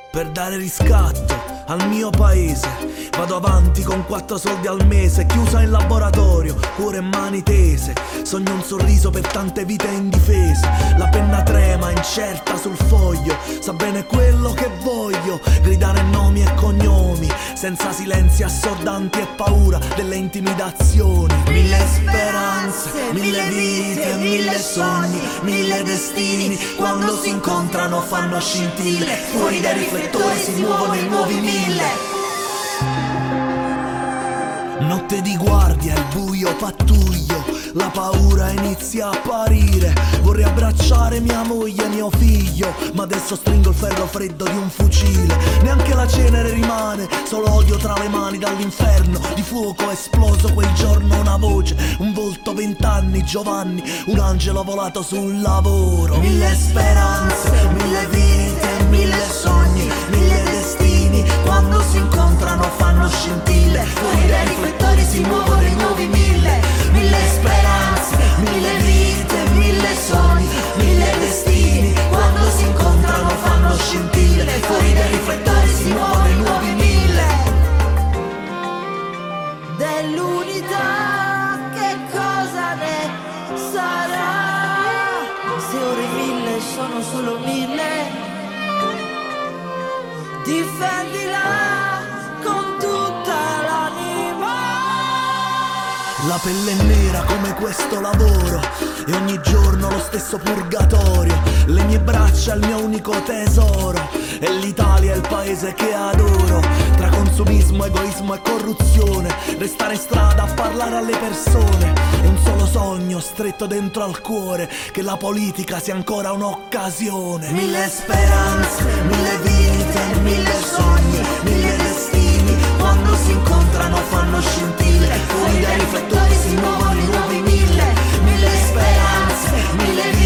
per dare riscatto al mio paese. Vado avanti con 4 soldi al mese, chiusa in laboratorio, cuore e mani tese. Sogno un sorriso per tante vite indifese. La penna trema, incerta sul foglio, sa bene quello che voglio. Gridare nomi e cognomi, senza silenzi assordanti e paura delle intimidazioni. 1000 speranze, 1000 vite, 1000 sogni, 1000 destini. Quando si incontrano fanno scintille, fuori dai riflettori si muovono i nuovi 1000. Notte di guardia, il buio pattuglio, la paura inizia a apparire. Vorrei abbracciare mia moglie e mio figlio, ma adesso stringo il ferro freddo di un fucile. Neanche la cenere rimane, solo odio tra le mani dall'inferno. Di fuoco è esploso quel giorno una voce, un volto, 20 anni, Giovanni, un angelo volato sul lavoro. 1000 speranze, 1000 vite, 1000 sogni, 1000 destini. Quando si incontrano fanno scintille, fuori dai riflettori si muovono i nuovi 1000. 1000 speranze, 1000 vite, 1000 sogni, 1000 destini. Quando si incontrano fanno scintille, fuori dai riflettori si muovono i nuovi 1000. Dell'unità che cosa ne sarà? Se ora i 1000 sono solo 1000, difendila con tutta l'anima. La pelle è nera come questo lavoro e ogni giorno lo stesso purgatorio. Le mie braccia il mio unico tesoro e l'Italia è il paese che adoro. Tra consumismo, egoismo e corruzione, restare in strada a parlare alle persone. È un solo sogno stretto dentro al cuore, che la politica sia ancora un'occasione. 1000 speranze, 1000 vite, 1000 sogni, 1000 destini. Quando si incontrano fanno scintille, fuori dai riflettori si muovono i nuovi 1000. 1000 speranze, 1000 vite,